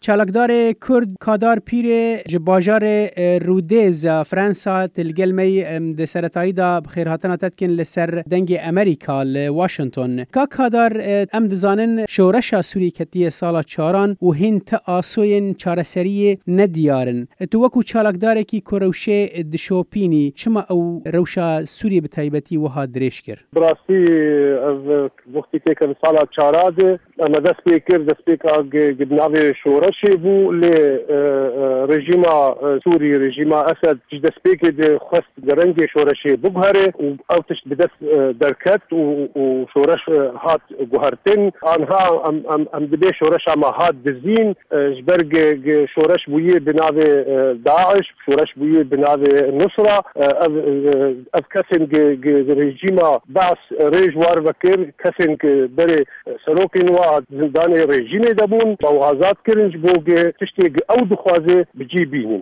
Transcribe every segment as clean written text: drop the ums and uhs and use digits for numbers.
چالکدار کرد کادار پیر جباجار رودز فرانسا تلگل می دسرتایی دا بخیر هاتنا تدکن لسر دنگ امریکا لواشنطن کا کادار ام دزانن شورش سوری کتی سالا چاران و هین تا آسوین چارسری ندیارن تو وکو چالکدار کی کروشه دشوپینی چما او روشا سوری بتایبتی وها درش کر براستی وقتی که سالا چاراد اما دست بیکر دست بیکا گبناوی شورشی بو رژیما سوری رژیما اسد دست بیکر ده خست درنگ شورشی بگهره و اوتش بدست درکت و شورش هات گوهرتن آنها ام دبی شورش اما هات دزین جبرگ شورش بویه بناوی داعش شورش بویه بناوی نصرة اف کسن رژیما باس رژ وار وکر کسن که بره سروکین و زندان رژیمه دبون و آزاد کرنج بوگه تشتی او دخوازه بجی بینیم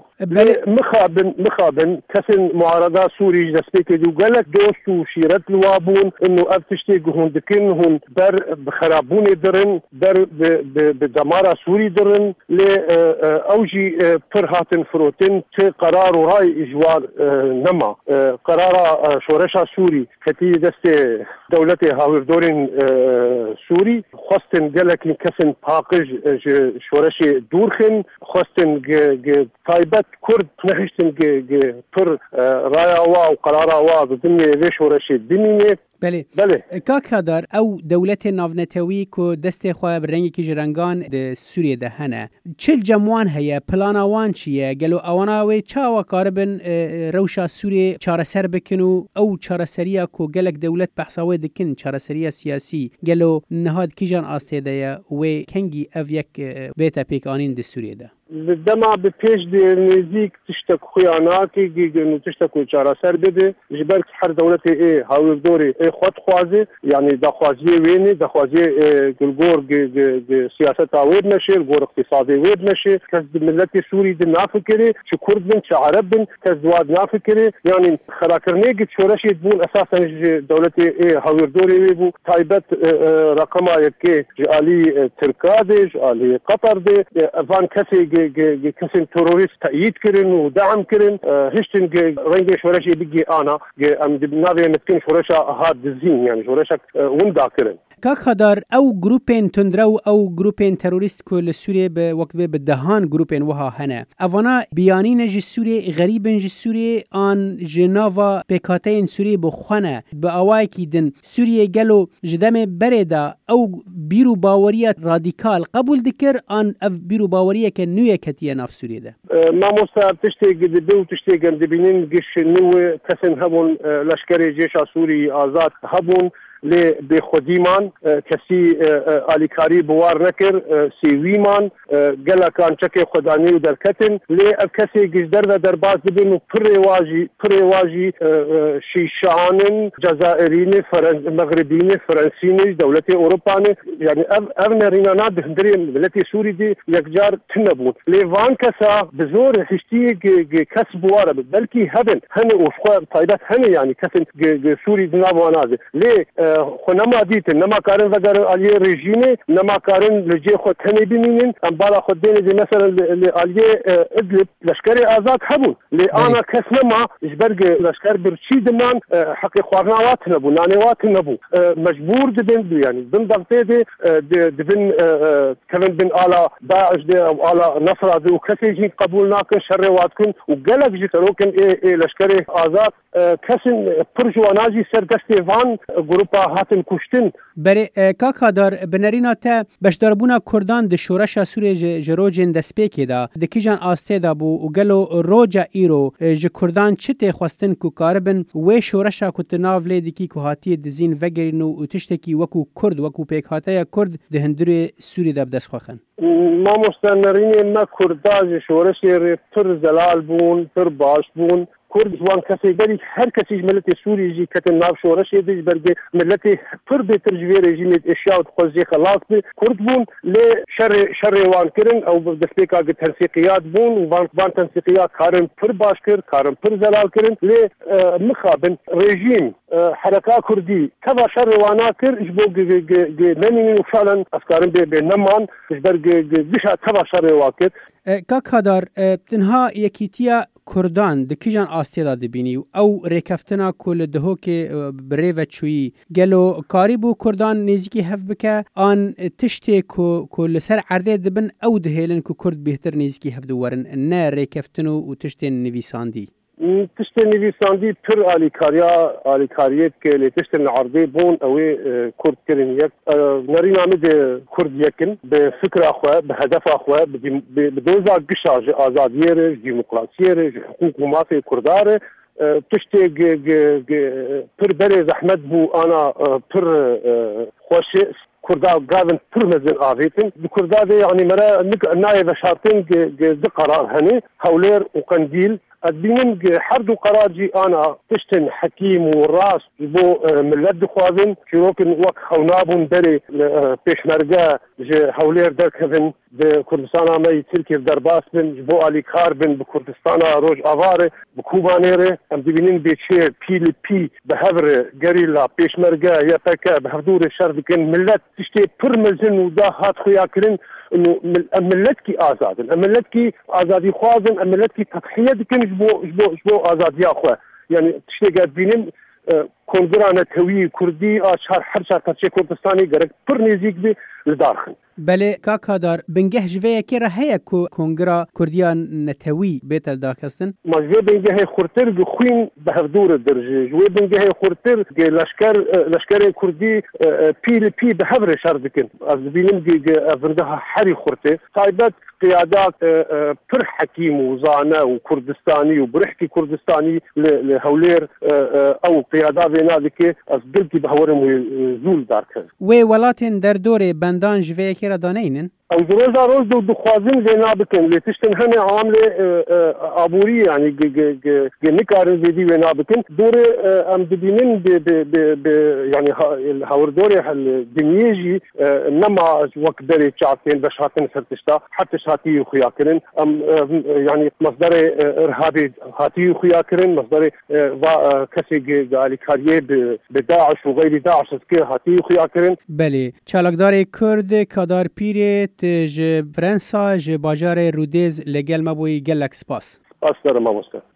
مخابن کسن معارضه سوری دسته که دو گلک دوست و شیرت لوابون انو اف تشتی هندکن هن در بخرابون درن در بدمار سوری درن لی اوجی پرهاتن فروتن چه قرار و رای اجوار نما قرار شورش سوری کتی دست دولت هاوردورین سوری خواستن گلکین کسن پاقج شورش دورخن خواستن تایبت کرد نخشتن پر رای آوا و قرار آوا بدنی وی شورش دینیه بله کاکادار او دولت ناونتوی کو دست خواه برنگی که جرنگان ده سوریه ده هنه چل جموان هیا پلاناوان چیه گلو اواناوی چاوا کاربن روشا سوریه چارسر بکنو او چارسریه کو گلک دولت بحثاوی دکن چارسریه سیاسی گلو نهاد کی جان آسته ده و کنگی او یک بیتا پیکانین ده سوریه ده دما به پیش دی نزیک تشتک خیاناتی گیگن تشتک چارسر بده جبرك هر دولت هاوردوري خود خوازه يعني دا خوازيه ويني دا خوازيه گلگور سياسة ويد نشي الگور اقتصادي ويد نشي كز ملت سوري دي نافكري شو كرد بن شو عرب بن كز دواد نافكري يعني خراكرني قد شورشي تبون اساسا دولت هاوردوري ويبو تايبت رقما يكي جالي تركادي جالي قطر دي فان كسي كسن توروريست تأييد كرن ودعم كرن هشتن رنجي شورشي بيجي انا ام دبناوي متكن شورشا هاد دزين يعني شورشا وندا كرن کاکادار او گروپین تندرو او گروپین تروریست کو لسوریه به وقت به دهان گروپین وها هنه اوانا بیانین ج سوریه غریبن ج سوریه آن جناوا پکاتین سوریه بخونه به اوای کی دن سوریه گلو جدم بردا او بیرو باوریت رادیکال قبول دکر آن اف بیرو باوریه که نوی کتیه ناف سوریه ده ما موسا تشتی گدبو تشتی گندبینین گش نو کسن همون لشکر جیش سوری آزاد هبون لی به خودیمان کسی آلیکاری بوار نکر سیویمان گلکان چک خدانی و درکتن لی اب کسی گزدر و درباز ببین و پرواجی شیشانن جزائرین مغربین فرانسین دولت اروپان یعنی اب نرینا دهندری ملت سوری دی یکجار تنبون لی وان کسا بزور هشتی کس بواره بلکی هبن هنه افقا طایبت هنه یعنی کسن سوری دنابوانازه لی خنما دیت نما کارن وگر علی رژیمه نما کارن لجی خود تنی بینین ام بالا خود دین دی مثلا علی ادلب لشکر آزاد هبون لی آنا کس نما اجبرگ لشکر برچی دمان حق خوارناوات نبو نانوات نبو مجبور دبن یعنی بن ضغطه دبن كمان بن آلا داعش دی او آلا نصر دی و کسی جی قبول ناکن شر وات کن و گلک جی تروکن لشکر آزاد کسین پرجواناجی سر دستیوان گروپا هاتن کشتن بره کاکادار بنرینا تا بشداربونا کردان ده شورش سوری جروجن دسپیکی دا دکی جان آسته دا بو و گلو روجا ایرو ج کردان چته خواستن کو کاربن و شورش کتناو لی دکی کو هاتی دزین وگرینو و تشتکی وکو کرد وکو پیک هاتای کرد ده هندوری سوری دا بدست خوخن ما مستنرین ما کرداج شورشی پر زلال بون پر باش بون کرد وان کسی داری هر کسی ملت سوری جی کتن ناف شورش دی برگه ملت پر بهتر جوی رژیم اشیا و خوزی خلاص کرد بون ل شر وان کرن او دسپیکا تنسیقیات بون وان تنسیقیات کارن پر باش کر کارن پر زلال کرن ل مخابن رژیم حركة كردي كذا شر وناكر إجبو نمين وفعلا أفكارن بنمان إجبر جشة كذا شر واكر كاكادار تنها يكيتيا كردان دكيجان آستيدا دبيني أو ريكفتنا كل دهوك بريفة شوي قالوا قاربو كردان نزيكي هف بك آن تشتي كل سر عرضي دبن أو دهيلن كرد بيهتر نزيكي هف دوارن نا ريكفتنو وتشتي نويساندي تشتن نویساندی پر آلیکاریت که لتشتن عرضی بون اوی کرد کرن یک نرین آمد کرد یکن به فکر اخوه به هدف اخوه به دوزا گشاج آزادیه دیموکراسیه حقوق مافی کرداره تشتی پر بری زحمت بو آنا پر خوش كردا قاعدين ترمزن آفيتن بكردا يعني مرا نايب شاطين ج قرار هني هولير وقنديل الدين حرد قراجي أنا تشتن حكيم وراس بو ملد خوازن شروكن وق خونابون دري بيشمرجا هولير دركفن بكردستان ما يتركي درباس بن بو علي كاربن بكردستان روج أفاره بكوبانيره أم دبينين بيشير بي بهفر جريلا بيشمرجا يفكا بهدور الشرد كن ملت تشتي برمزن ودا هات خويا كرن انه ملتكي آزاد ملتكي آزادي خوازن ملتكي تضحية دكن جبو آزادي أخوة يعني تشتي قاعد بينين كونغرانا توي كردي اشهر حرشا تشي كردستاني غرق پر نزيك بي لدارخن بله كاكادار بنجه جوه كيرا هيا كونغرا كرديان نتوي بيتل داكستن مجوه بنجه خورتر بخوين بهفدور الدرجة جوه بنجه خورتر لشكر كردي بي بهفر شاردكن از بينم افندها حري خورتر صايبات قيادات پر حكيم وزانا وكردستاني وبرحكي كردستاني لهولير او قيادات بينادك از دلكي بهورم زول داركن ولاتن در دور بندان جوه كيرا دانينن او روز دو خوازن زينا بكن لتشتن هنا عامله عبوري يعني نكار زيدي وينا بكن دور ام دبينين يعني هاوردوري الدنيجي نما وقت دري تشاتين بشاتن سرتشتا حتى شاتي خياكرن ام يعني مصدر ارهابي هاتي خياكرن مصدر كسي قالي كاريه بداعش وغير داعش كي هاتي خياكرن بله چالکدار کرد کادار پیره ج فرانسا ج باجار رودز لگل مبوی گلک سپاس أصدر ما مستر